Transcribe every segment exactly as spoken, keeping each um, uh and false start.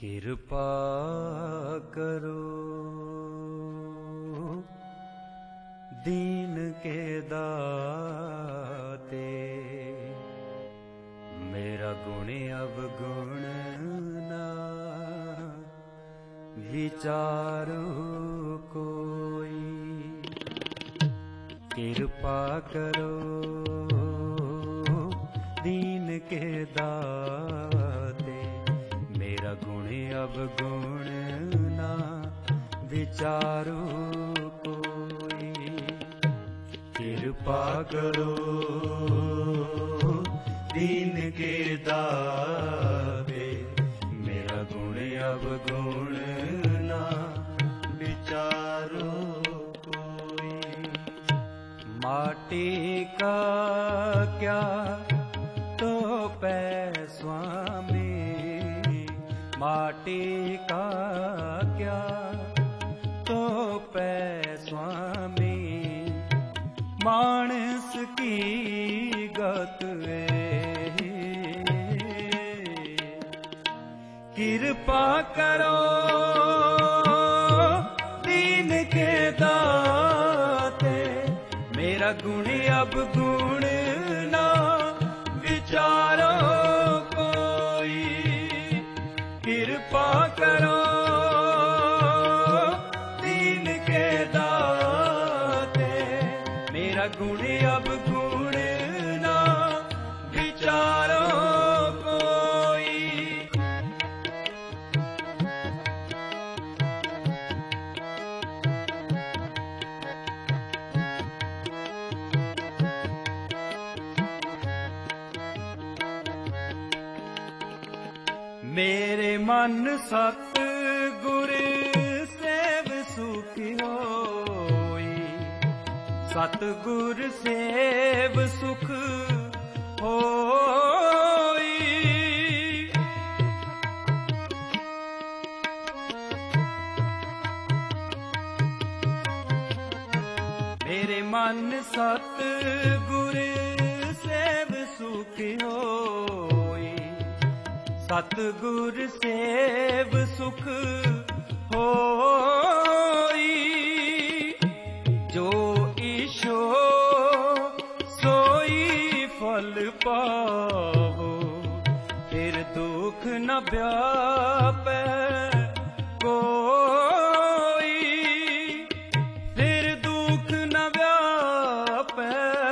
कृपा करो दीन के दाते, मेरा गुण अवगुण ना विचारो कोई। कृपा करो दीन के दाते, मेरा गुण अवगुण ना विचारो कोई। कृपा करो दीन के दाते, मेरा गुण अवगुण ना विचारो कोई। माटी का क्या तो पै स्वामी, माटी का क्या तो पै स्वामी, मानस की गत है। कृपा करो दीन के दाते, मेरा गुण अब गुण ना विचारो कोई। कृपा करो दीन के दाते, मेरा गुण अब गुण ना विचारो कोई। मेरे मन सत गुर सेव सुखी होई, सतगुर सेव सुख होई। मेरे मन सतगुर सेव सुख होई, सतगुर सेव सुख होई। जो ईशो सोई फल पावो, फिर दुख न व्यापै कोई, फिर दुख न व्यापै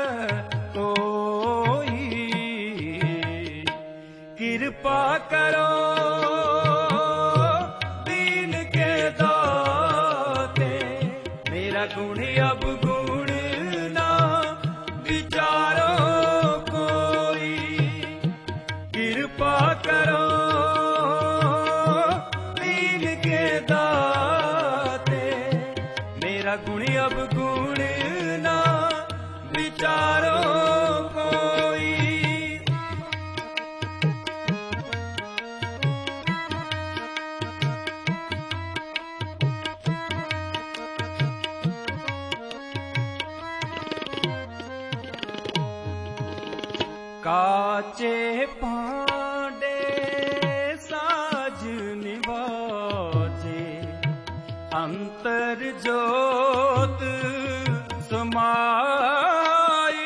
कोई। कृपा करो दीन के दाते, मेरा गुण अब गुण ना विचारो कोई। कृपा करो दीन के दाते, मेरा गुण अब गुण ना विचारो कोई। काचे पांडे साज निवाजे, अंतर जोत समाई।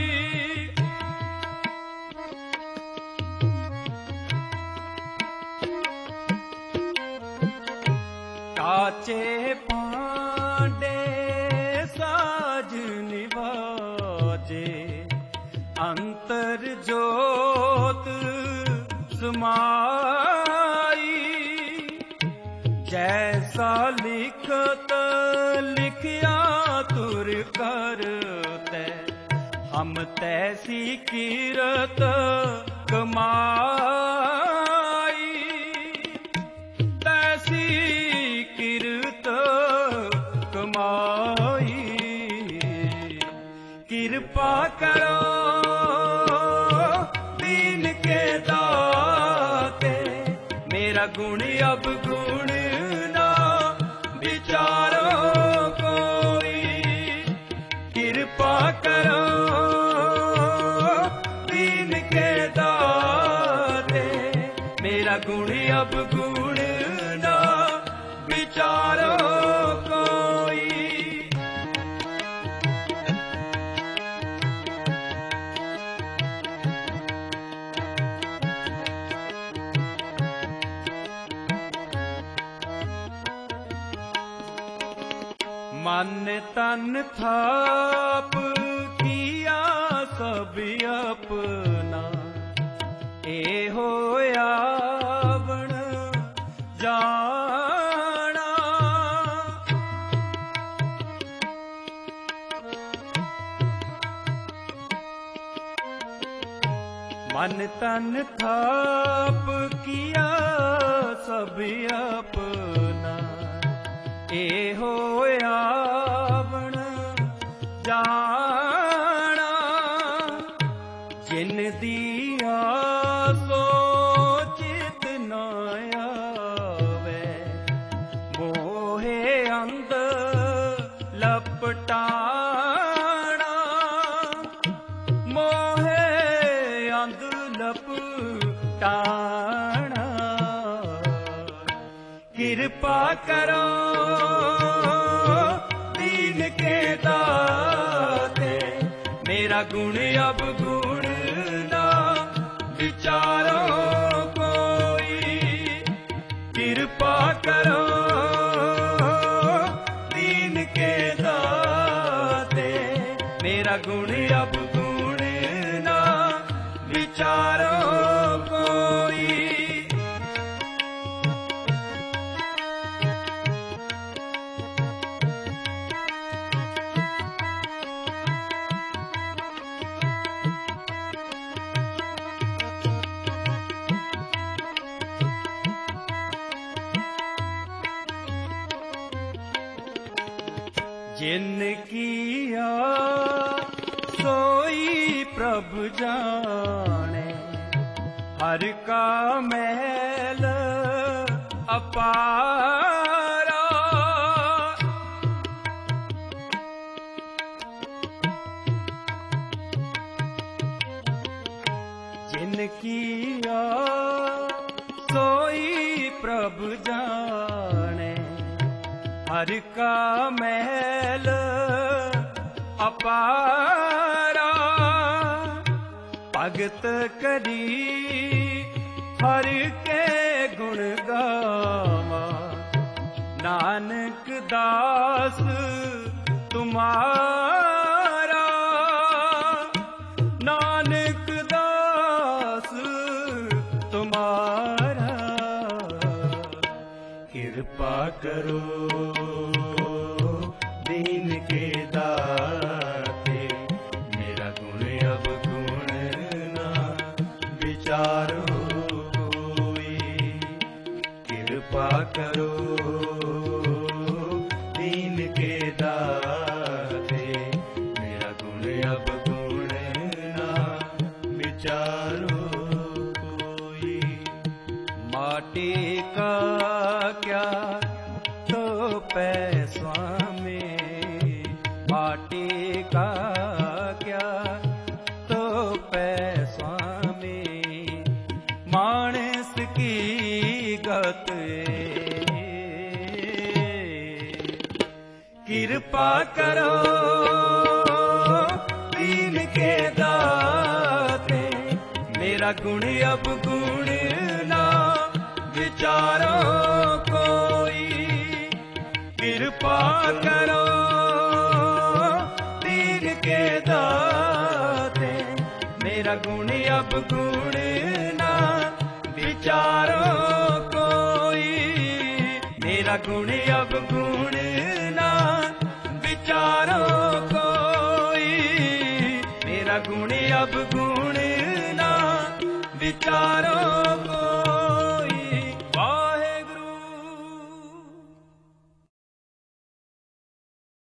काचे पांडे साज निवाजे, अंतर जोत समाई। जैसा लिखत लिखिया तुर करते, हम तैसी कीरत कमाई। तैसी कीरत कमाई। कृपा करो दीन के दाते, मेरा गुण अब गुण ना विचारो कोई। कृपा करो दीन के दाते, मेरा गुण अब गुण विचारो कोई। मन तन थाप किया सब अपना, ए होया बण जाना। मन तन थाप किया सब अपना, ए होया बण जाना। जिन दिया सो चित न आवे, मोहे अंध लपटाना। मोहे अंध लपटाना। कृपा करो दीन के दाते, मेरा गुण अब गुण ना विचारो कोई। कृपा करो दीन के दाते, मेरा गुण अब गुण ना विचारो कोई। जिन किया सोई प्रभु जाने, हर का मैल अपारा। जिन किया सोई प्रभु जाने, हर का महल अपारा। भगत करी हर के गुण गावा, नानक दास तुम्हारा। नानक दास तुम्हारा। कृपा करो दीन के दाते, मेरा गुण अब गुण ना विचारो कोई। कृपा करो दीन के दाते, मेरा गुण अब गुण ना विचारो कोई। माटी का क्या तो पैसा में, माटी का क्या तो पैसा में, मानस की गत। कृपा करो दीन के दाते, मेरा गुण अब गुण ना विचारो कोई। कृपा करो दीन के दाते, मेरा गुण अब गुण ना विचारो कोई। मेरा गुण अब गुण ना विचारो कोई। मेरा गुण अब गुण ना विचारो कोई।